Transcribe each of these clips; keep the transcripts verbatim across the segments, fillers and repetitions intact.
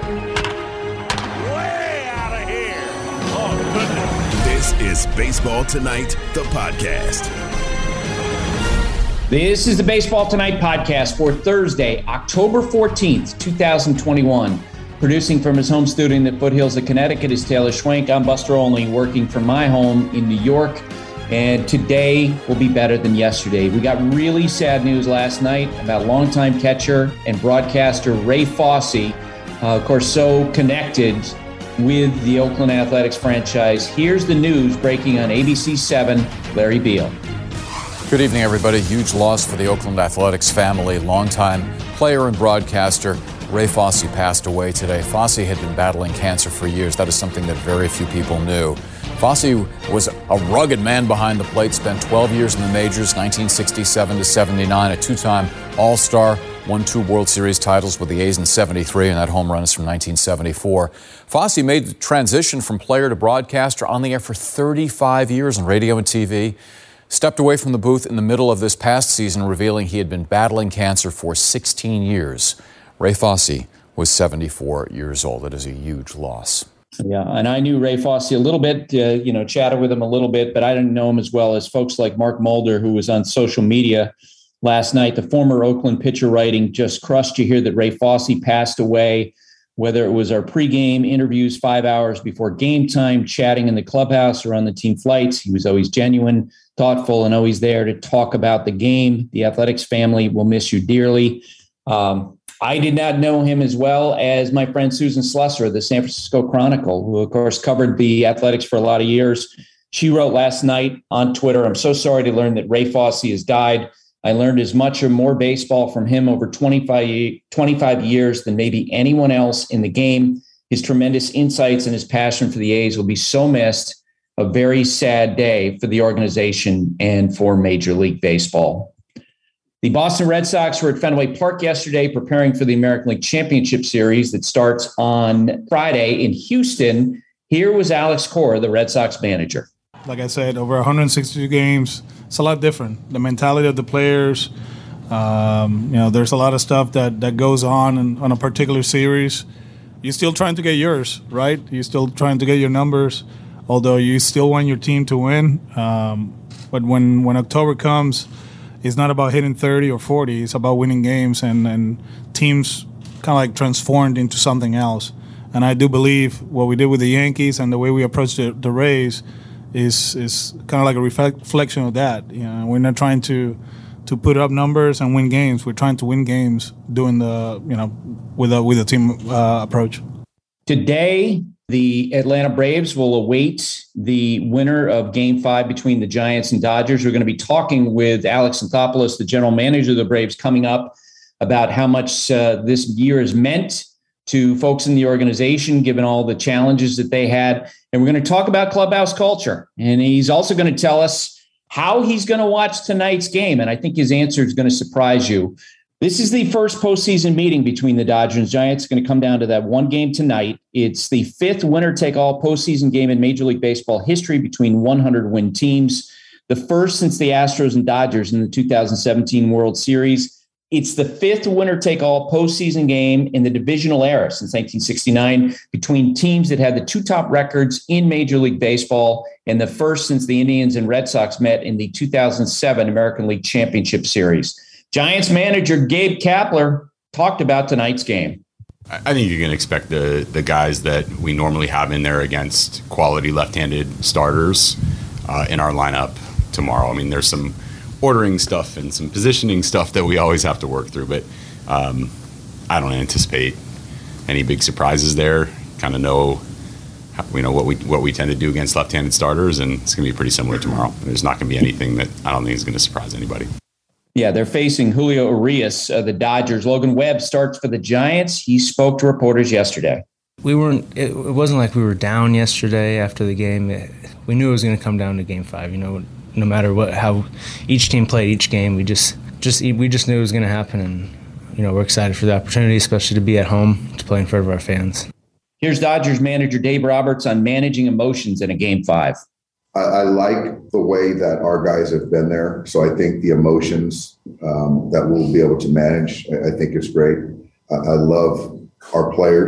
Way out of here. Oh, goodness. This is Baseball Tonight, the podcast. This is the Baseball Tonight podcast for Thursday, October fourteenth, twenty twenty-one. Producing from his home studio in the foothills of Connecticut is Taylor Schwenk. I'm Buster Olney, working from my home in New York. And today will be better than yesterday. We got really sad news last night about longtime catcher and broadcaster Ray Fosse, uh, of course, so connected with the Oakland Athletics franchise. Here's the news breaking on A B C seven, Larry Beal. Good evening, everybody. Huge loss for the Oakland Athletics family. Longtime player and broadcaster Ray Fosse passed away today. Fosse had been battling cancer for years. That is something that very few people knew. Fosse was a rugged man behind the plate, spent twelve years in the majors, nineteen sixty-seven to seventy-nine, a two-time All-Star, won two World Series titles with the A's in seventy-three, and that home run is from nineteen seventy-four. Fosse made the transition from player to broadcaster on the air for thirty-five years on radio and T V. Stepped away from the booth in the middle of this past season, revealing he had been battling cancer for sixteen years. Ray Fosse was seventy-four years old. It is a huge loss. Yeah, and I knew Ray Fosse a little bit, uh, you know, chatted with him a little bit, but I didn't know him as well as folks like Mark Mulder, who was on social media last night. The former Oakland pitcher writing just crushed to hear that Ray Fosse passed away, whether it was our pregame interviews five hours before game time, chatting in the clubhouse or on the team flights. He was always genuine, thoughtful, and always there to talk about the game. The Athletics family will miss you dearly. Um, I did not know him as well as my friend Susan Slusser of the San Francisco Chronicle, who, of course, covered the Athletics for a lot of years. She wrote last night on Twitter, "I'm so sorry to learn that Ray Fosse has died. I learned as much or more baseball from him over twenty-five, twenty-five years than maybe anyone else in the game. His tremendous insights and his passion for the A's will be so missed. A very sad day for the organization and for Major League Baseball." The Boston Red Sox were at Fenway Park yesterday preparing for the American League Championship Series that starts on Friday in Houston. Here was Alex Cora, the Red Sox manager. Like I said, over one hundred sixty-two games, it's a lot different. The mentality of the players, um, you know, there's a lot of stuff that, that goes on in, on a particular series. You're still trying to get yours, right? You're still trying to get your numbers, although you still want your team to win. Um, but when, when October comes, it's not about hitting thirty or forty. It's about winning games, and, and teams kind of like transformed into something else. And I do believe what we did with the Yankees and the way we approached the, the Rays is is kind of like a reflection of that. You know, we're not trying to to put up numbers and win games. We're trying to win games doing the you know with a with a team uh, approach. Today, the Atlanta Braves will await the winner of Game Five between the Giants and Dodgers. We're going to be talking with Alex Anthopoulos, the general manager of the Braves, coming up about how much uh, this year has meant to folks in the organization, given all the challenges that they had. And we're going to talk about clubhouse culture. And he's also going to tell us how he's going to watch tonight's game. And I think his answer is going to surprise you. This is the first postseason meeting between the Dodgers and Giants. It's going to come down to that one game tonight. It's the fifth winner-take-all postseason game in Major League Baseball history between one hundred win teams, the first since the Astros and Dodgers in the two thousand seventeen World Series. It's the fifth winner-take-all postseason game in the divisional era since nineteen sixty-nine between teams that had the two top records in Major League Baseball, and the first since the Indians and Red Sox met in the two thousand seven American League Championship Series. Giants manager Gabe Kapler talked about tonight's game. I think you can expect the the guys that we normally have in there against quality left-handed starters uh, in our lineup tomorrow. I mean, there's some ordering stuff and some positioning stuff that we always have to work through, but um, I don't anticipate any big surprises there. Kind of know, how, you know, what we what we tend to do against left-handed starters, and it's going to be pretty similar tomorrow. There's not going to be anything that I don't think is going to surprise anybody. Yeah, they're facing Julio Urias, uh, the Dodgers. Logan Webb starts for the Giants. He spoke to reporters yesterday. We weren't. It, it wasn't like we were down yesterday after the game. It, we knew it was going to come down to Game Five. You know, no matter what, how each team played each game, we just, just we just knew it was going to happen, and you know, we're excited for the opportunity, especially to be at home to play in front of our fans. Here's Dodgers manager Dave Roberts on managing emotions in a Game Five. I, I like the way that our guys have been there. So I think the emotions um, that we'll be able to manage, I, I think is great. I, I love our players.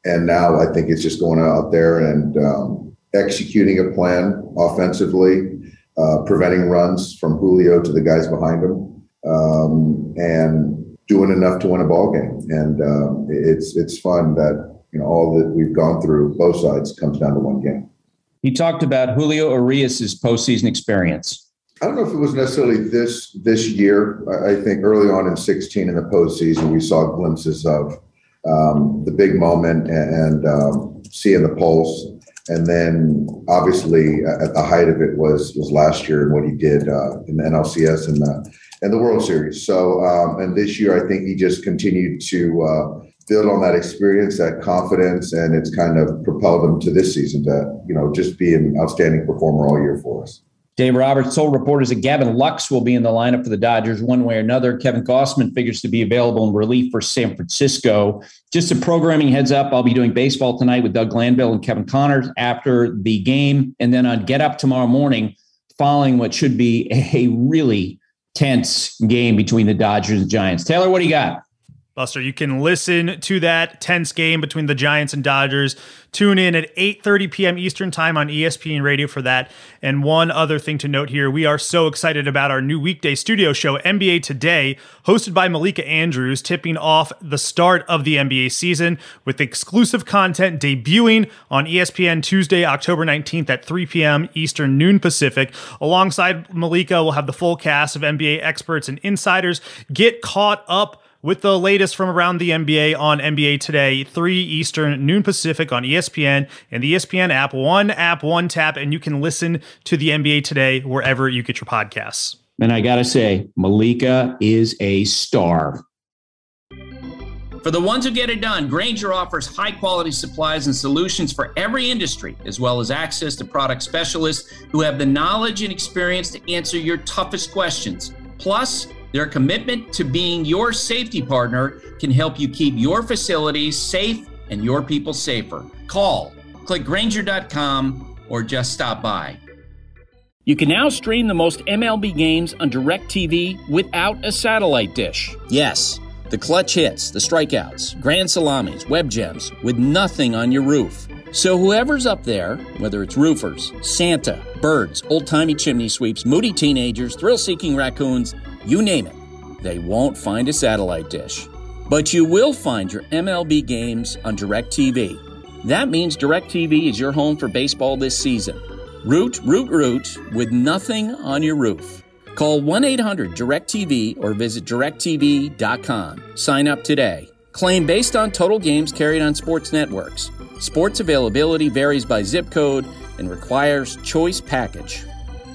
And now I think it's just going out there and um, executing a plan offensively, uh, preventing runs from Julio to the guys behind him, um, and doing enough to win a ball game. And um, it's it's fun that, you know, all that we've gone through, both sides, comes down to one game. He talked about Julio Urias' postseason experience. I don't know if it was necessarily this this year. I think early on in sixteen in the postseason, we saw glimpses of um, the big moment and, and um, seeing the pulse. And then obviously at the height of it was was last year and what he did uh, in the N L C S and the, and the World Series. So, um, and this year, I think he just continued to uh, build on that experience, that confidence, and it's kind of propelled him to this season to, you know, just be an outstanding performer all year for us. Dave Roberts told reporters that Gavin Lux will be in the lineup for the Dodgers one way or another. Kevin Gausman figures to be available in relief for San Francisco. Just a programming heads up, I'll be doing baseball tonight with Doug Glanville and Kevin Connors after the game. And then on Get Up tomorrow morning, following what should be a really tense game between the Dodgers and Giants. Taylor, what do you got? Buster, you can listen to that tense game between the Giants and Dodgers. Tune in at eight thirty p.m. Eastern time on E S P N Radio for that. And one other thing to note here, we are so excited about our new weekday studio show, N B A Today, hosted by Malika Andrews, tipping off the start of the N B A season with exclusive content debuting on E S P N Tuesday, October nineteenth at three p.m. Eastern, noon Pacific. Alongside Malika, we'll have the full cast of N B A experts and insiders. Get caught up with the latest from around the N B A on N B A Today, three Eastern, noon Pacific on E S P N and the E S P N app. One app, one tap, and you can listen to the N B A Today wherever you get your podcasts. And I got to say, Malika is a star. For the ones who get it done, Grainger offers high-quality supplies and solutions for every industry, as well as access to product specialists who have the knowledge and experience to answer your toughest questions. Plus, their commitment to being your safety partner can help you keep your facilities safe and your people safer. Call, click Grainger dot com, or just stop by. You can now stream the most M L B games on DirecTV without a satellite dish. Yes, the clutch hits, the strikeouts, grand salamis, web gems, with nothing on your roof. So whoever's up there, whether it's roofers, Santa, birds, old-timey chimney sweeps, moody teenagers, thrill-seeking raccoons, you name it, they won't find a satellite dish. But you will find your M L B games on DirecTV. That means DirecTV is your home for baseball this season. Root, root, root, with nothing on your roof. Call one eight hundred direct T V or visit direct T V dot com. Sign up today. Claim based on total games carried on sports networks. Sports availability varies by zip code and requires choice package.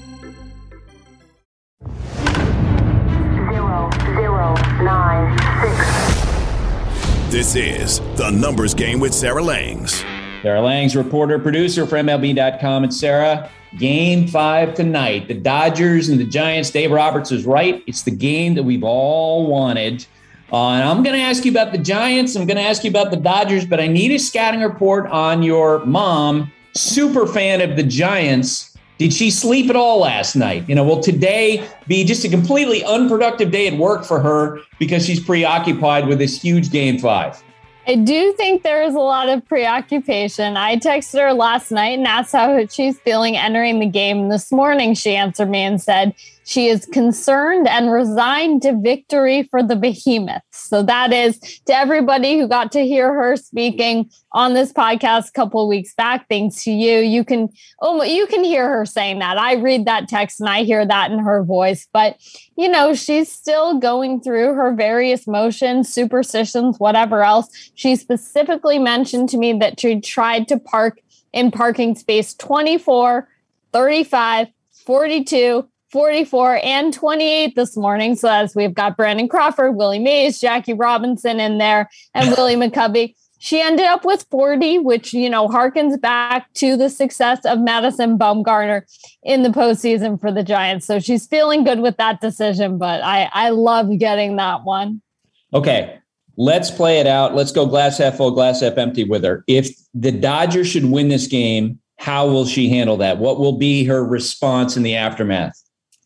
Zero, zero, nine, six. This is The Numbers Game with Sarah Langs. Sarah Langs, reporter, producer for M L B dot com. And Sarah, game five tonight. The Dodgers and the Giants. Dave Roberts is right. It's the game that we've all wanted. Uh, and I'm going to ask you about the Giants. I'm going to ask you about the Dodgers, but I need a scouting report on your mom, super fan of the Giants. Did she sleep at all last night? You know, will today be just a completely unproductive day at work for her because she's preoccupied with this huge game five? I do think there is a lot of preoccupation. I texted her last night and asked how she's feeling entering the game. This morning, she answered me and said she is concerned and resigned to victory for the Behemoths. So that is to everybody who got to hear her speaking on this podcast a couple of weeks back. Thanks to you. You can, oh, you can hear her saying that. I read that text and I hear that in her voice. But, you know, she's still going through her various motions, superstitions, whatever else. She specifically mentioned to me that she tried to park in parking space twenty-four, thirty-five, forty-two, forty-four, and twenty-eight this morning. So as we've got Brandon Crawford, Willie Mays, Jackie Robinson in there, and Willie McCovey, she ended up with forty, which, you know, harkens back to the success of Madison Bumgarner in the postseason for the Giants. So she's feeling good with that decision, but I, I love getting that one. Okay. Let's play it out. Let's go glass half full, glass half empty with her. If the Dodgers should win this game, how will she handle that? What will be her response in the aftermath?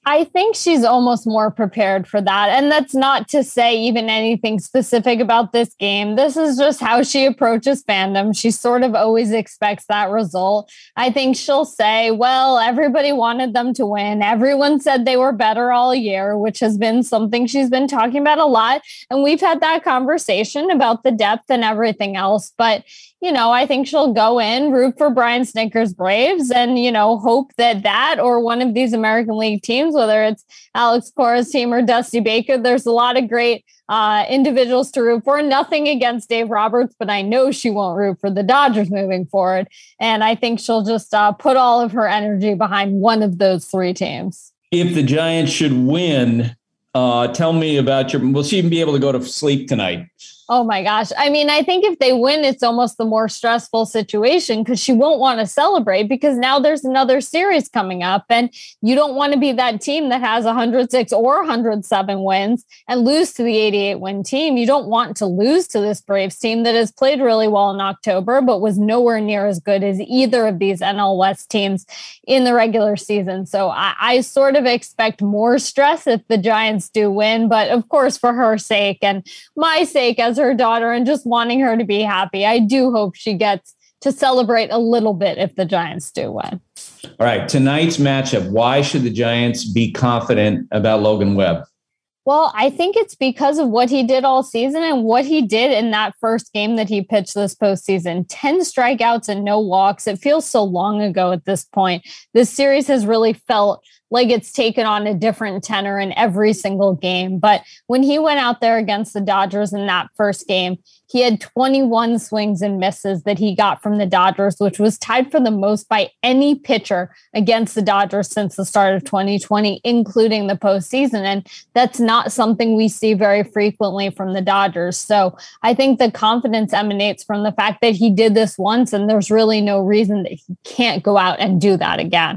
I think she's almost more prepared for that. And that's not to say even anything specific about this game. This is just how she approaches fandom. She sort of always expects that result. I think she'll say, well, everybody wanted them to win. Everyone said they were better all year, which has been something she's been talking about a lot. And we've had that conversation about the depth and everything else. But you know, I think she'll go in, root for Brian Snitker's Braves and, you know, hope that that or one of these American League teams, whether it's Alex Cora's team or Dusty Baker, there's a lot of great uh, individuals to root for. Nothing against Dave Roberts, but I know she won't root for the Dodgers moving forward. And I think she'll just uh, put all of her energy behind one of those three teams. If the Giants should win, uh, tell me about your, will she even be able to go to sleep tonight? Oh my gosh. I mean, I think if they win, it's almost the more stressful situation because she won't want to celebrate because now there's another series coming up and you don't want to be that team that has one hundred six or one hundred seven wins and lose to the eighty-eight win team. You don't want to lose to this Braves team that has played really well in October, but was nowhere near as good as either of these N L West teams in the regular season. So I, I sort of expect more stress if the Giants do win, but of course, for her sake and my sake as her daughter and just wanting her to be happy, I do hope she gets to celebrate a little bit if the Giants do win. All right, tonight's matchup. Why should the Giants be confident about Logan Webb? Well, I think it's because of what he did all season and what he did in that first game that he pitched this postseason. ten strikeouts and no walks. It feels so long ago at this point. This series has really felt like it's taken on a different tenor in every single game. But when he went out there against the Dodgers in that first game, he had twenty-one swings and misses that he got from the Dodgers, which was tied for the most by any pitcher against the Dodgers since the start of twenty twenty, including the postseason. And that's not something we see very frequently from the Dodgers. So I think the confidence emanates from the fact that he did this once, and there's really no reason that he can't go out and do that again.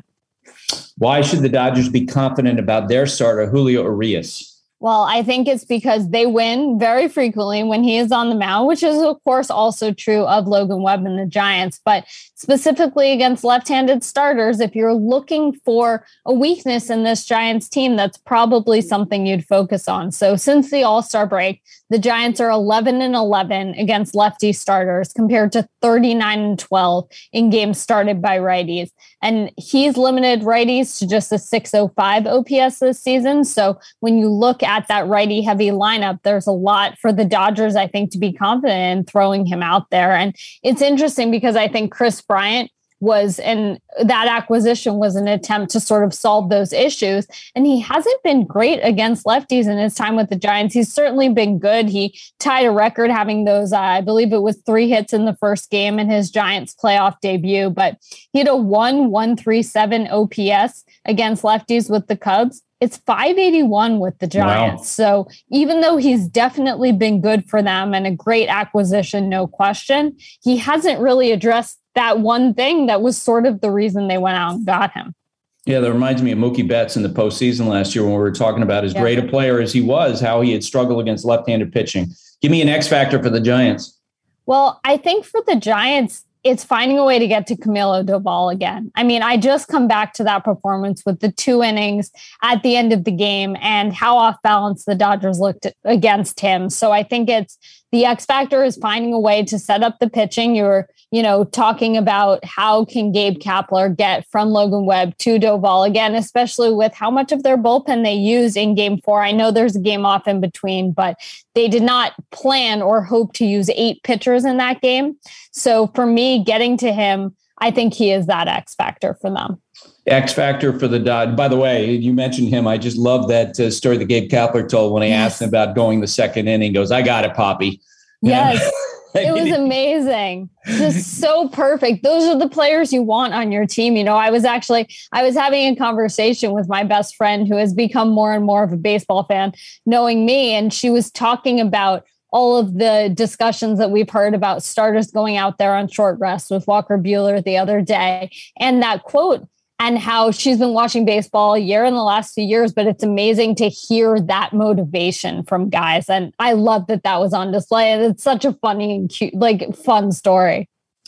Why should the Dodgers be confident about their starter, Julio Urias? Well, I think it's because they win very frequently when he is on the mound, which is, of course, also true of Logan Webb and the Giants. But specifically against left-handed starters, if you're looking for a weakness in this Giants team, that's probably something you'd focus on. So since the All-Star break, the Giants are eleven and eleven against lefty starters compared to thirty-nine and twelve in games started by righties. And he's limited righties to just a six oh five O P S this season. So when you look at that righty heavy lineup, there's a lot for the Dodgers, I think, to be confident in throwing him out there. And it's interesting because I think Chris Bryant was, and that acquisition was an attempt to sort of solve those issues. And he hasn't been great against lefties in his time with the Giants. He's certainly been good. He tied a record having those, uh, I believe it was three hits in the first game in his Giants playoff debut, but he had a one one three seven O P S against lefties with the Cubs. It's five eighty-one with the Giants. Wow. So even though he's definitely been good for them and a great acquisition, no question, he hasn't really addressed that one thing that was sort of the reason they went out and got him. Yeah, that reminds me of Mookie Betts in the postseason last year when we were talking about as yeah. great a player as he was, how he had struggled against left-handed pitching. Give me an X factor for the Giants. Well, I think for the Giants, it's finding a way to get to Camilo Doval again. I mean, I just come back to that performance with the two innings at the end of the game and how off balance the Dodgers looked against him. So I think it's the X factor is finding a way to set up the pitching. You're, you know, talking about how can Gabe Kapler get from Logan Webb to Doval again, especially with how much of their bullpen they used in game four. I know there's a game off in between, but they did not plan or hope to use eight pitchers in that game. So for me, getting to him, I think he is that X factor for them. X factor for the Dodgers. By the way, you mentioned him. I just love that uh, story that Gabe Kapler told when I yes. asked him about going the second inning. He goes, I got it, Poppy. Yes, it was amazing. Just so perfect. Those are the players you want on your team. You know, I was actually, I was having a conversation with my best friend who has become more and more of a baseball fan, knowing me. And she was talking about all of the discussions that we've heard about starters going out there on short rest with Walker Buehler the other day. And that quote, and how she's been watching baseball a year in the last few years, but it's amazing to hear that motivation from guys. And I love that that was on display. And it's such a funny and cute, like fun story.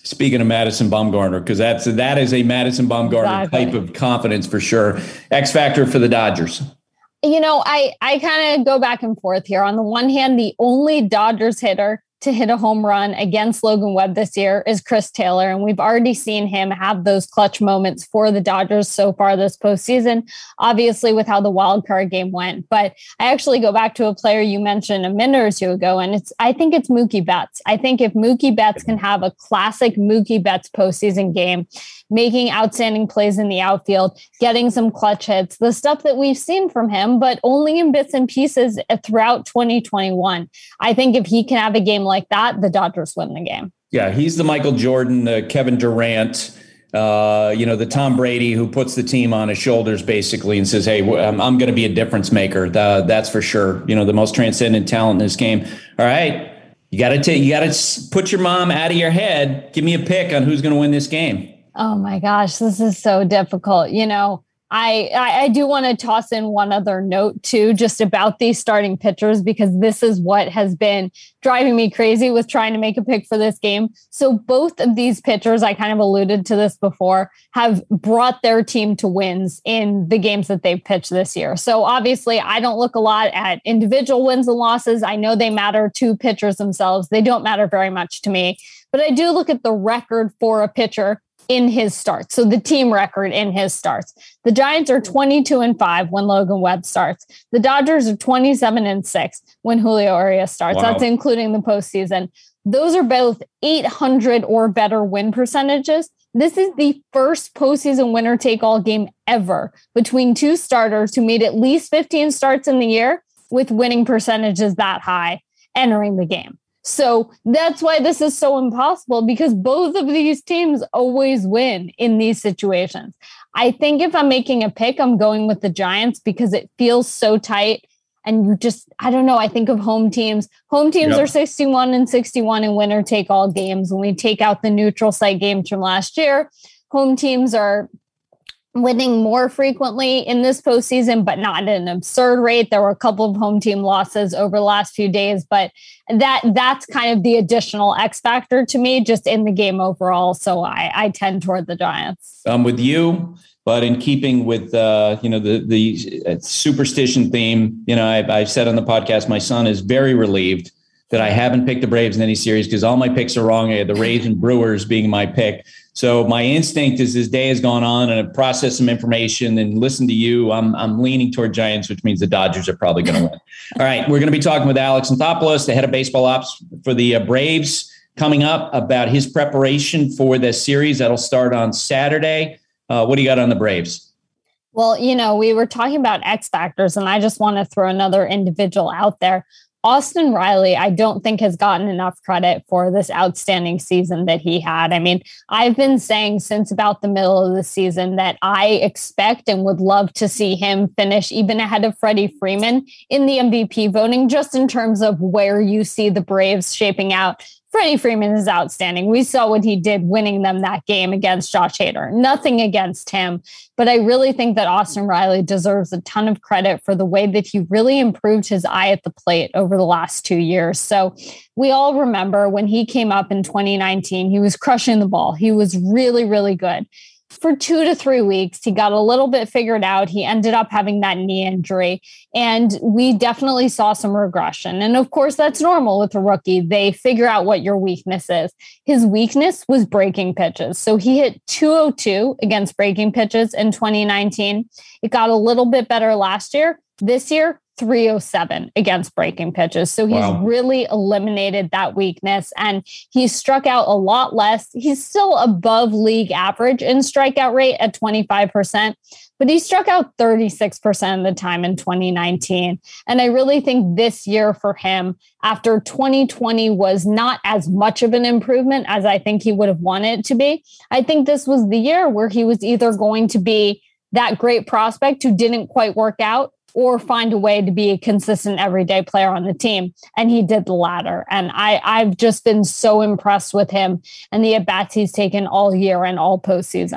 Speaking of Madison Bumgarner, because that's that is a Madison Bumgarner Exactly. type of confidence for sure. X factor for the Dodgers. You know, I, I kind of go back and forth here. On the one hand, the only Dodgers hitter to hit a home run against Logan Webb this year is Chris Taylor. And we've already seen him have those clutch moments for the Dodgers so far this postseason, obviously with how the wild card game went. But I actually go back to a player you mentioned a minute or two ago, and it's I think it's Mookie Betts. I think if Mookie Betts can have a classic Mookie Betts postseason game, making outstanding plays in the outfield, getting some clutch hits, the stuff that we've seen from him, but only in bits and pieces throughout twenty twenty-one. I think if he can have a game like that, the Dodgers win the game. Yeah, he's the Michael Jordan, the Kevin Durant, uh, you know, the Tom Brady who puts the team on his shoulders basically and says, hey, I'm, I'm going to be a difference maker. The, that's for sure. You know, the most transcendent talent in this game. All right, you got to take, you got to put your mom out of your head. Give me a pick on who's going to win this game. Oh my gosh, this is so difficult. You know, I, I, I do want to toss in one other note too, just about these starting pitchers, because this is what has been driving me crazy with trying to make a pick for this game. So both of these pitchers, I kind of alluded to this before, have brought their team to wins in the games that they've pitched this year. So obviously I don't look a lot at individual wins and losses. I know they matter to pitchers themselves. They don't matter very much to me, but I do look at the record for a pitcher in his starts. So the team record in his starts. The Giants are twenty-two and five when Logan Webb starts. The Dodgers are twenty-seven and six when Julio Urias starts. Wow. That's including the postseason. Those are both eight hundred or better win percentages. This is the first postseason winner take all game ever between two starters who made at least fifteen starts in the year with winning percentages that high entering the game. So that's why this is so impossible, because both of these teams always win in these situations. I think if I'm making a pick, I'm going with the Giants because it feels so tight. And you just, I don't know, I think of home teams. Home teams yep. are sixty-one and sixty-one in winner take all games. When we take out the neutral site games from last year, home teams are winning more frequently in this postseason, but not at an absurd rate. There were a couple of home team losses over the last few days, but that that's kind of the additional X factor to me just in the game overall. So I, I tend toward the Giants. I'm with you, but in keeping with, uh, you know, the, the superstition theme, you know, I, I've said on the podcast, my son is very relieved that I haven't picked the Braves in any series because all my picks are wrong. I had the Rays and Brewers being my pick. So my instinct as this day has gone on and I've processed some information and listened to you, I'm I'm leaning toward Giants, which means the Dodgers are probably going to win. All right, we're going to be talking with Alex Anthopoulos, the head of baseball ops for the uh, Braves, coming up about his preparation for the series that'll start on Saturday. Uh, what do you got on the Braves? Well, you know, we were talking about X factors, and I just want to throw another individual out there. Austin Riley, I don't think has gotten enough credit for this outstanding season that he had. I mean, I've been saying since about the middle of the season that I expect and would love to see him finish even ahead of Freddie Freeman in the M V P voting, just in terms of where you see the Braves shaping out. Freddie Freeman is outstanding. We saw what he did winning them that game against Josh Hader. Nothing against him, but I really think that Austin Riley deserves a ton of credit for the way that he really improved his eye at the plate over the last two years. So we all remember when he came up in twenty nineteen, he was crushing the ball. He was really, really good. For two to three weeks, he got a little bit figured out. He ended up having that knee injury, and we definitely saw some regression. And of course, that's normal with a rookie. They figure out what your weakness is. His weakness was breaking pitches. So he hit two oh two against breaking pitches in twenty nineteen. It got a little bit better last year. This year, three oh seven against breaking pitches. So he's wow. really eliminated that weakness, and he's struck out a lot less. He's still above league average in strikeout rate at twenty-five percent, but he struck out thirty-six percent of the time in twenty nineteen. And I really think this year for him, after twenty twenty was not as much of an improvement as I think he would have wanted it to be, I think this was the year where he was either going to be that great prospect who didn't quite work out, or find a way to be a consistent everyday player on the team. And he did the latter. And I, I've just been so impressed with him and the at-bats he's taken all year and all postseason.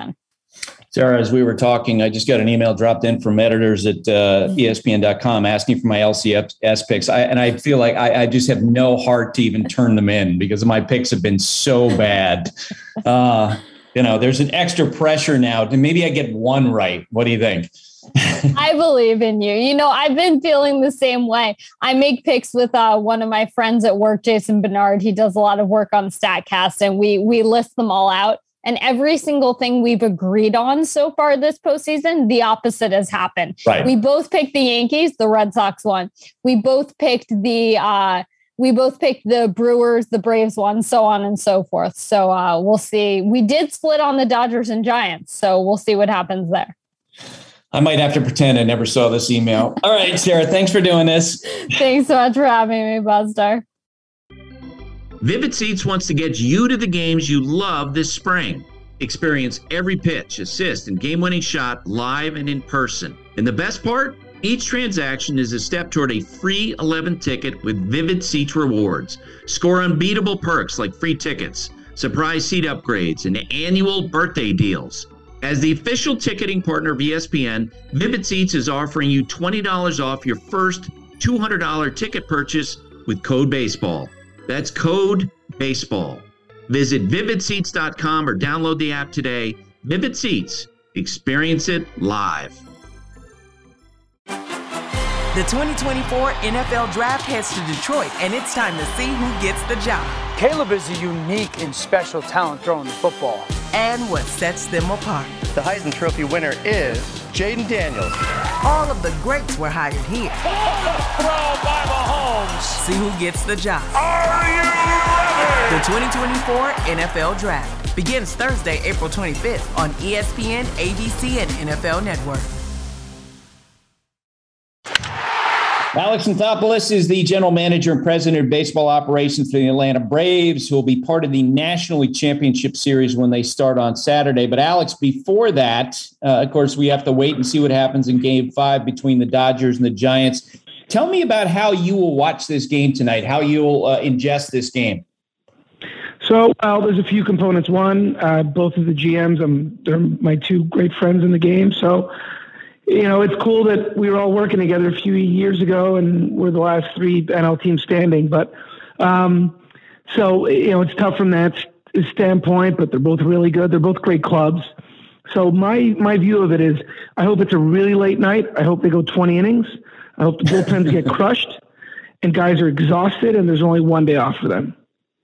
Sarah, as we were talking, I just got an email dropped in from editors at uh, E S P N dot com asking for my L C S picks. I, and I feel like I, I just have no heart to even turn them in because my picks have been so bad. Uh, you know, there's an extra pressure now. Maybe I get one right. What do you think? I believe in you. You know, I've been feeling the same way. I make picks with uh, one of my friends at work, Jason Bernard. He does a lot of work on StatCast, and we we list them all out. And every single thing we've agreed on so far this postseason, the opposite has happened. Right. We both picked the Yankees, the Red Sox won. We both picked the uh, we both picked the Brewers, the Braves won, so on and so forth. So uh, we'll see. We did split on the Dodgers and Giants, so we'll see what happens there. I might have to pretend I never saw this email. All right, Sarah, thanks for doing this. Thanks so much for having me, Buzzstar. Vivid Seats wants to get you to the games you love this spring. Experience every pitch, assist, and game-winning shot live and in person. And the best part? Each transaction is a step toward a free eleventh ticket with Vivid Seats rewards. Score unbeatable perks like free tickets, surprise seat upgrades, and annual birthday deals. As the official ticketing partner of E S P N, Vivid Seats is offering you twenty dollars off your first two hundred dollars ticket purchase with code BASEBALL. That's code BASEBALL. Visit vivid seats dot com or download the app today. Vivid Seats. Experience it live. The twenty twenty-four N F L Draft heads to Detroit, and it's time to see who gets the job. Caleb is a unique and special talent throwing the football. And what sets them apart. The Heisman Trophy winner is Jaden Daniels. All of the greats were hired here. Throw by Mahomes. See who gets the job. Are you ready? The twenty twenty-four N F L Draft begins Thursday, April twenty-fifth on E S P N, A B C, and N F L Network. Alex Anthopoulos is the general manager and president of baseball operations for the Atlanta Braves, who will be part of the National League Championship Series when they start on Saturday. But Alex, before that, uh, of course, we have to wait and see what happens in Game Five between the Dodgers and the Giants. Tell me about how you will watch this game tonight, how you'll uh, ingest this game. So, well, there's a few components. One, uh, both of the G Ms, um, they're my two great friends in the game. So, you know, it's cool that we were all working together a few years ago and we're the last three N L teams standing. But um, so, you know, it's tough from that standpoint, but they're both really good. They're both great clubs. So my, my view of it is I hope it's a really late night. I hope they go twenty innings. I hope the bullpens get crushed and guys are exhausted and there's only one day off for them.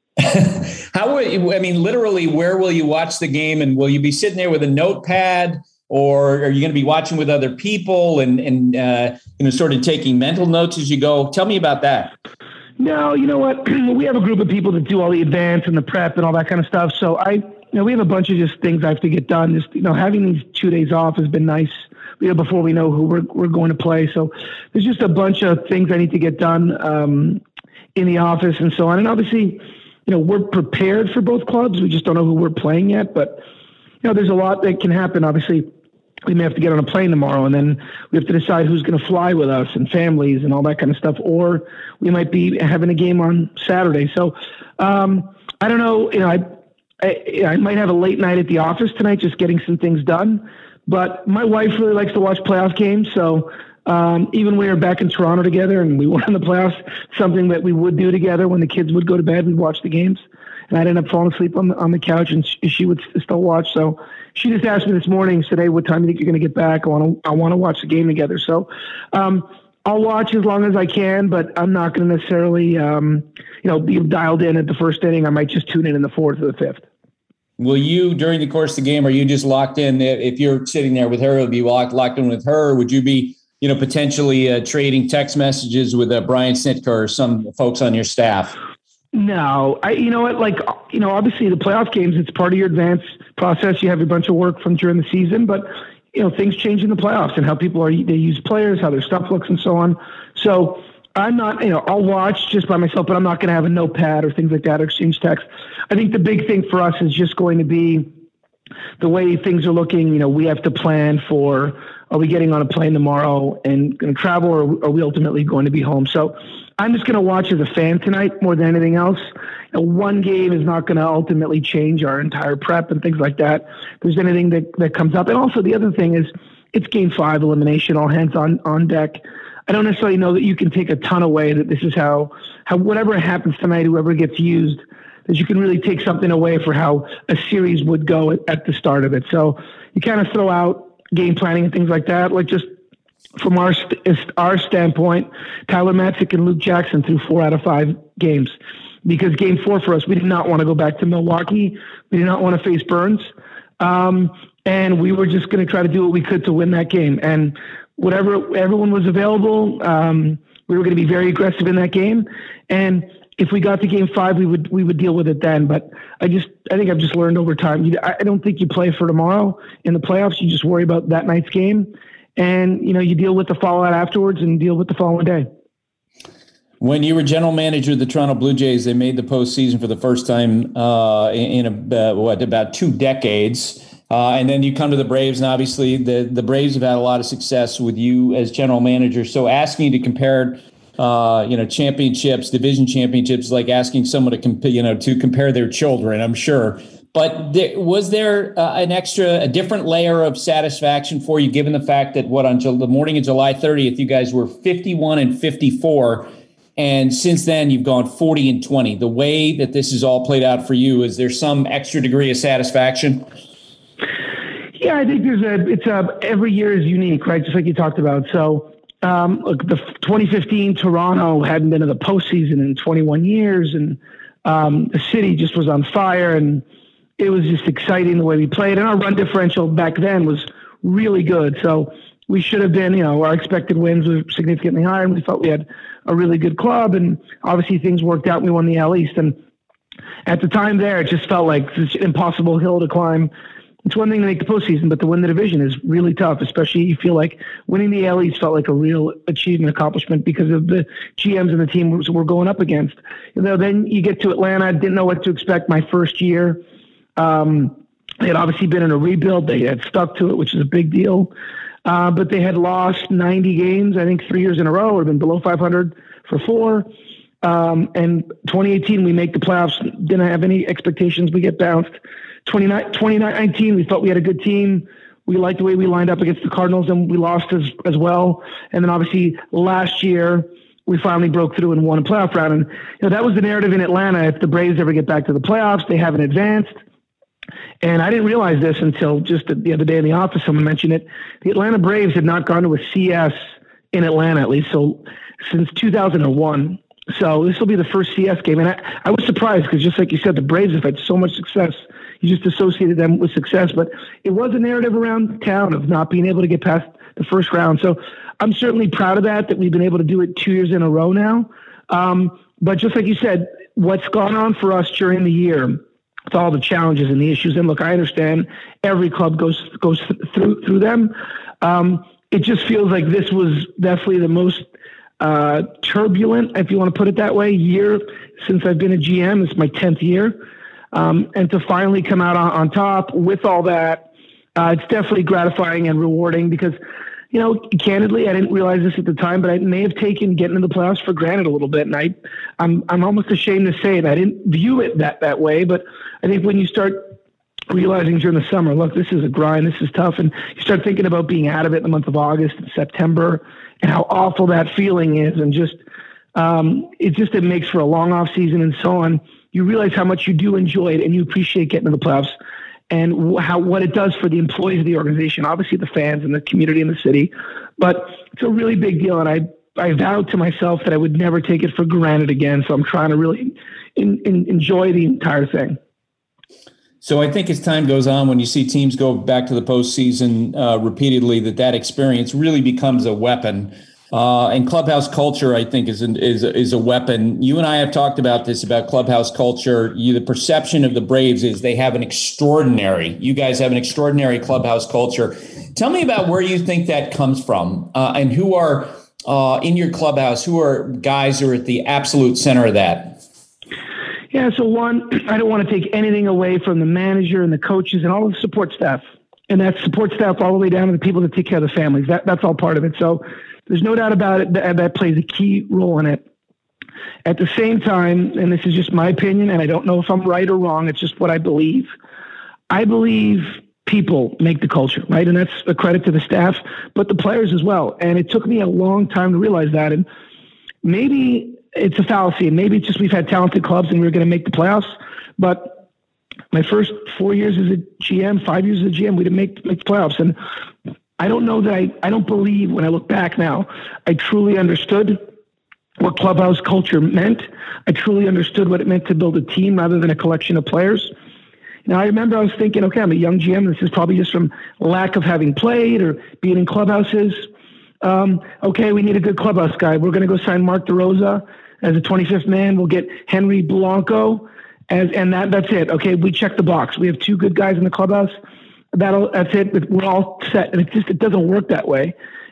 How will you, I mean, literally, where will you watch the game? And will you be sitting there with a notepad? Or are you going to be watching with other people and, and uh, you know, sort of taking mental notes as you go? Tell me about that. No, you know what? We have a group of people that do all the advance and the prep and all that kind of stuff. So I, you know, we have a bunch of just things I have to get done. Just, you know, having these two days off has been nice, you know, before we know who we're, we're going to play. So there's just a bunch of things I need to get done um, in the office and so on. And obviously, you know, we're prepared for both clubs. We just don't know who we're playing yet. But, you know, there's a lot that can happen. Obviously, we may have to get on a plane tomorrow, and then we have to decide who's going to fly with us and families and all that kind of stuff. Or we might be having a game on Saturday. So um, I don't know. You know, I, I I might have a late night at the office tonight, just getting some things done. But my wife really likes to watch playoff games, so um, even when we were back in Toronto together and we won in the playoffs, something that we would do together when the kids would go to bed, we'd watch the games. And I'd end up falling asleep on the, on the couch, and she, she would still watch. So she just asked me this morning, said, "Hey, what time do you think you're going to get back? I want to I want to watch the game together." So um, I'll watch as long as I can, but I'm not going to necessarily, um, you know, be dialed in at the first inning. I might just tune in in the fourth or the fifth. Will you, during the course of the game, are you just locked in? If you're sitting there with her, will you be locked, locked in with her? Or would you be, you know, potentially uh, trading text messages with uh, Brian Snitker or some folks on your staff? No, I, you know what, like, you know, obviously the playoff games, it's part of your advance process. You have a bunch of work from during the season, but, you know, things change in the playoffs and how people are, they use players, how their stuff looks and so on. So I'm not, you know, I'll watch just by myself, but I'm not going to have a notepad or things like that or exchange text. I think the big thing for us is just going to be the way things are looking. You know, we have to plan for, are we getting on a plane tomorrow and going to travel, or are we ultimately going to be home? So I'm just going to watch as a fan tonight more than anything else. You know, one game is not going to ultimately change our entire prep and things like that. If there's anything that, that comes up. And also the other thing is it's game five elimination, all hands on, on deck. I don't necessarily know that you can take a ton away that this is how, how whatever happens tonight, whoever gets used, that you can really take something away for how a series would go at, at the start of it. So you kind of throw out game planning and things like that. Like just from our our standpoint, Tyler Matzik and Luke Jackson threw four out of five games because game four for us, we did not want to go back to Milwaukee. We did not want to face Burns. Um, and we were just going to try to do what we could to win that game. And whatever everyone was available, um, we were going to be very aggressive in that game. And if we got to game five, we would we would deal with it then. But I just I think I've just learned over time. You, I don't think you play for tomorrow in the playoffs. You just worry about that night's game. And, you know, you deal with the fallout afterwards and deal with the following day. When you were general manager of the Toronto Blue Jays, they made the postseason for the first time uh, in, in a, uh, what, about two decades. Uh, and then you come to the Braves, and obviously the, the Braves have had a lot of success with you as general manager. So asking you to compare, uh, you know, championships, division championships, like asking someone to, comp- you know, to compare their children, I'm sure. But there, was there uh, an extra, a different layer of satisfaction for you, given the fact that what on Ju- the morning of July thirtieth, you guys were fifty-one and fifty-four, and since then you've gone forty and twenty. The way that this is all played out for you, is there some extra degree of satisfaction? Yeah, I think there's a. It's a every year is unique, right? Just like you talked about. So, um, look, the twenty fifteen Toronto hadn't been in the postseason in twenty-one years, and um, the city just was on fire and. It was just exciting the way we played, and our run differential back then was really good. So we should have been, you know, our expected wins were significantly higher, and we felt we had a really good club. And obviously things worked out, and we won the L East. And at the time there, it just felt like it's an impossible hill to climb. It's one thing to make the postseason, but to win the division is really tough, especially you feel like winning the L East felt like a real achievement, accomplishment because of the G Ms and the team we're going up against. You know, then you get to Atlanta, didn't know what to expect my first year. Um, they had obviously been in a rebuild. They had stuck to it, which is a big deal. Uh, but they had lost ninety games, I think three years in a row, or been below five hundred for four. Um, and twenty eighteen, we make the playoffs. Didn't have any expectations. We get bounced. twenty nineteen, we felt we had a good team. We liked the way we lined up against the Cardinals, and we lost as, as well. And then obviously last year, we finally broke through and won a playoff round. And you know, that was the narrative in Atlanta. If the Braves ever get back to the playoffs, they haven't advanced. And I didn't realize this until just the other day in the office. Someone mentioned it. The Atlanta Braves had not gone to a C S in Atlanta, at least so since two thousand one. So this will be the first C S game. And I, I was surprised because just like you said, the Braves have had so much success. You just associated them with success. But it was a narrative around town of not being able to get past the first round. So I'm certainly proud of that, that we've been able to do it two years in a row now. Um, but just like you said, what's gone on for us during the year, with all the challenges and the issues. And look, I understand every club goes goes th- through through them. Um, it just feels like this was definitely the most uh, turbulent, if you want to put it that way, year since I've been a G M. It's my tenth year. Um, and to finally come out on, on top with all that, uh, it's definitely gratifying and rewarding because, you know, candidly, I didn't realize this at the time, but I may have taken getting into the playoffs for granted a little bit. And I, I'm, I'm almost ashamed to say it. I didn't view it that, that way, but I think when you start realizing during the summer, look, this is a grind, this is tough. And you start thinking about being out of it in the month of August and September and how awful that feeling is. And just, um, it just, it makes for a long off season and so on. You realize how much you do enjoy it and you appreciate getting to the playoffs. And how what it does for the employees of the organization, obviously the fans and the community in the city. But it's a really big deal, and I, I vowed to myself that I would never take it for granted again, so I'm trying to really in, in, enjoy the entire thing. So I think as time goes on, when you see teams go back to the postseason uh, repeatedly, that that experience really becomes a weapon. Uh, and clubhouse culture, I think, is, an, is, is a weapon. You and I have talked about this, about clubhouse culture. You, the perception of the Braves is they have an extraordinary, you guys have an extraordinary clubhouse culture. Tell me about where you think that comes from uh, and who are uh, in your clubhouse, who are guys who are at the absolute center of that? Yeah, so one, I don't want to take anything away from the manager and the coaches and all the support staff. And that support staff all the way down to the people that take care of the families. That, that's all part of it. So there's no doubt about it that, that plays a key role in it. At the same time, and this is just my opinion, and I don't know if I'm right or wrong, it's just what I believe. I believe people make the culture, right? And that's a credit to the staff, but the players as well. And it took me a long time to realize that. And maybe it's a fallacy, and maybe it's just we've had talented clubs and we we're going to make the playoffs. But my first four years as a G M, five years as a G M, we didn't make, make the playoffs. And I don't know that I, I don't believe when I look back now, I truly understood what clubhouse culture meant. I truly understood what it meant to build a team rather than a collection of players. Now, I remember I was thinking, okay, I'm a young G M. This is probably just from lack of having played or being in clubhouses. Um, okay, we need a good clubhouse guy. We're going to go sign Mark DeRosa as a twenty-fifth man. We'll get Henry Blanco, as, and that that's it. Okay, we check the box. We have two good guys in the clubhouse. That'll that's it. We're all set. And it just it doesn't work that way.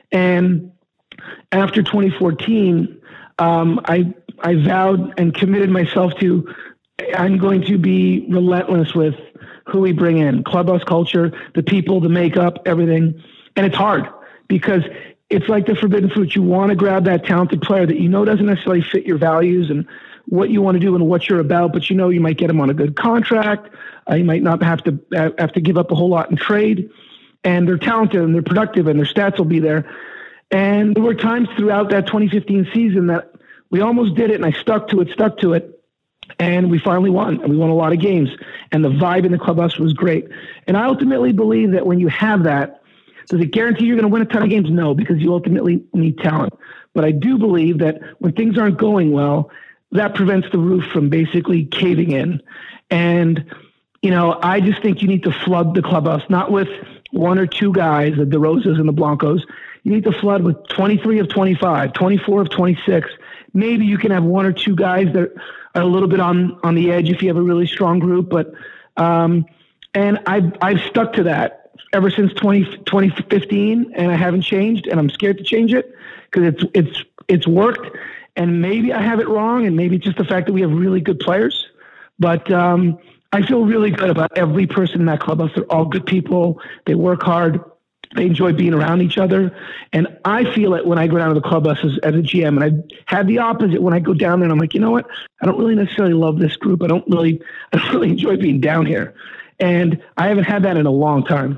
And after twenty fourteen, um, I I vowed and committed myself to I'm going to be relentless with who we bring in, clubhouse culture, the people, the makeup, everything. And it's hard because it's like the forbidden fruit. You want to grab that talented player that you know doesn't necessarily fit your values and what you want to do and what you're about, but you know you might get them on a good contract. Uh, you might not have to uh, have to give up a whole lot in trade. And they're talented and they're productive and their stats will be there. And there were times throughout that twenty fifteen season that we almost did it, and I stuck to it, stuck to it. And we finally won, and we won a lot of games. And the vibe in the clubhouse was great. And I ultimately believe that when you have that, does it guarantee you're going to win a ton of games? No, because you ultimately need talent. But I do believe that when things aren't going well, that prevents the roof from basically caving in. And, you know, I just think you need to flood the clubhouse, not with one or two guys, the DeRosas and the Blancos. You need to flood with twenty-three of twenty-five, twenty-four of twenty-six. Maybe you can have one or two guys that are a little bit on, on the edge if you have a really strong group. But, um, and I've, I've stuck to that ever since twenty fifteen, and I haven't changed, and I'm scared to change it because it's, it's, it's worked. And maybe I have it wrong, and maybe it's just the fact that we have really good players. But um, I feel really good about every person in that clubhouse. They're all good people. They work hard. They enjoy being around each other. And I feel it when I go down to the clubhouse as, as a G M. And I've had the opposite when I go down there and I'm like, you know what? I don't really necessarily love this group. I don't really, I don't really enjoy being down here. And I haven't had that in a long time.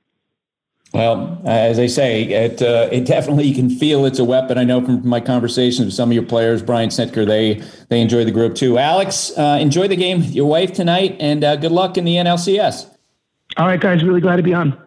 Well, as I say, it uh, it definitely, you can feel it's a weapon. I know from my conversations with some of your players, Brian Snitker, they they enjoy the group too. Alex, uh, enjoy the game with your wife tonight, and uh, good luck in the N L C S. All right, guys, really glad to be on.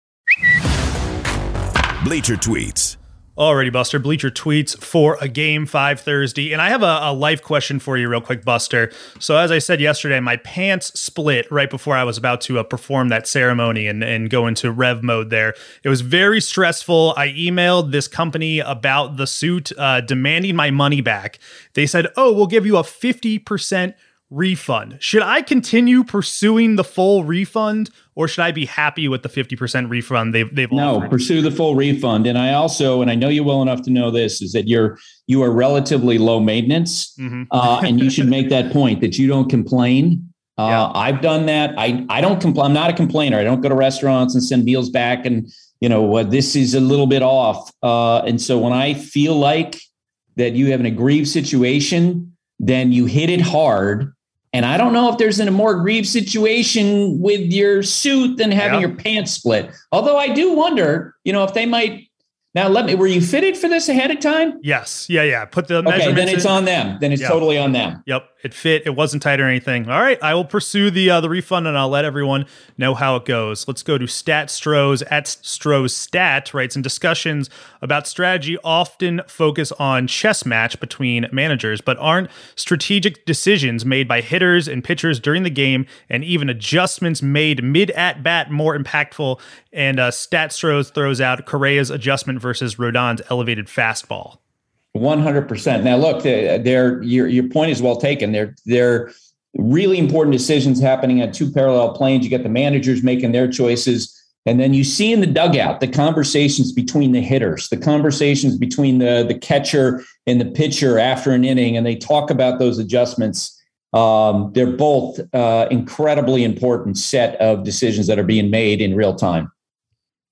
Bleacher Tweets. Alrighty, Buster. Bleacher Tweets for a game five Thursday. And I have a, a life question for you real quick, Buster. So as I said yesterday, my pants split right before I was about to uh, perform that ceremony and, and go into rev mode there. It was very stressful. I emailed this company about the suit, uh, demanding my money back. They said, oh, we'll give you a fifty percent refund. Should I continue pursuing the full refund, or should I be happy with the fifty percent refund they've they've no offered? Pursue the full refund. And I also, and I know you well enough to know this, is that you're you are relatively low maintenance, mm-hmm. uh, and you should make that point that you don't complain. Uh, yeah. I've done that. I I don't complain. I'm not a complainer. I don't go to restaurants and send meals back. And you know uh, this is a little bit off. Uh, and so when I feel like that you have an aggrieved situation, then you hit it hard. And I don't know if there's a more aggrieved situation with your suit than having yep. your pants split. Although I do wonder, you know, if they might. Now, let me. Were you fitted for this ahead of time? Yes. Yeah. Yeah. Put the okay. Then it's in. on them. Then it's yep. totally on them. Yep. It fit. It wasn't tight or anything. All right. I will pursue the uh, the refund, and I'll let everyone know how it goes. Let's go to Stat Strohs at Strohs Stat. Writes in discussions about strategy often focus on chess match between managers, but aren't strategic decisions made by hitters and pitchers during the game, and even adjustments made mid at bat more impactful. And uh, Stat Strohs throws out Correa's adjustment versus Rodon's elevated fastball. one hundred percent. Now, look, they're, your your point is well taken. They're, they're really important decisions happening on two parallel planes. You get the managers making their choices, and then you see in the dugout the conversations between the hitters, the conversations between the, the catcher and the pitcher after an inning, and they talk about those adjustments. Um, they're both uh, incredibly important set of decisions that are being made in real time.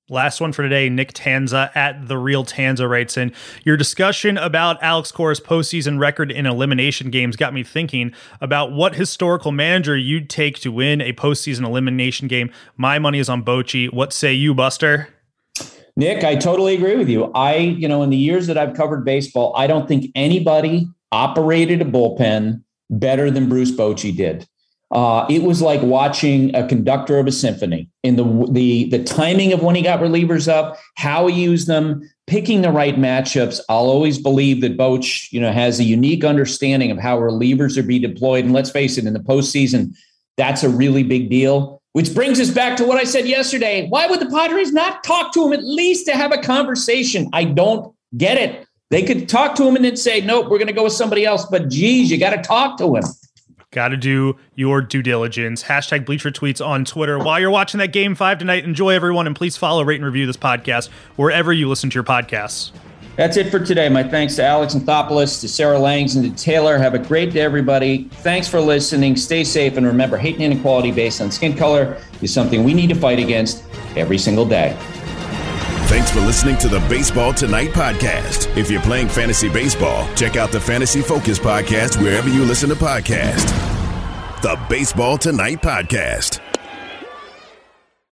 Last one for today, Nick Tanza at The Real Tanza writes in, your discussion about Alex Cora's postseason record in elimination games got me thinking about what historical manager you'd take to win a postseason elimination game. My money is on Bochy. What say you, Buster? Nick, I totally agree with you. I, you know, in the years that I've covered baseball, I don't think anybody operated a bullpen better than Bruce Bochy did. Uh, it was like watching a conductor of a symphony in the, the, the timing of when he got relievers up, how he used them, picking the right matchups. I'll always believe that Boch, you know, has a unique understanding of how relievers are being deployed. And let's face it, in the postseason, that's a really big deal, which brings us back to what I said yesterday. Why would the Padres not talk to him at least to have a conversation? I don't get it. They could talk to him and then say, nope, we're going to go with somebody else. But geez, you got to talk to him. Got to do your due diligence. Hashtag Bleacher Tweets on Twitter. While you're watching that game five tonight, enjoy, everyone, and please follow, rate, and review this podcast wherever you listen to your podcasts. That's it for today. My thanks to Alex Anthopoulos, to Sarah Langs, and to Taylor. Have a great day, everybody. Thanks for listening. Stay safe, and remember, hate and inequality based on skin color is something we need to fight against every single day. Thanks for listening to the Baseball Tonight podcast. If you're playing fantasy baseball, check out the Fantasy Focus podcast wherever you listen to podcasts. The Baseball Tonight podcast.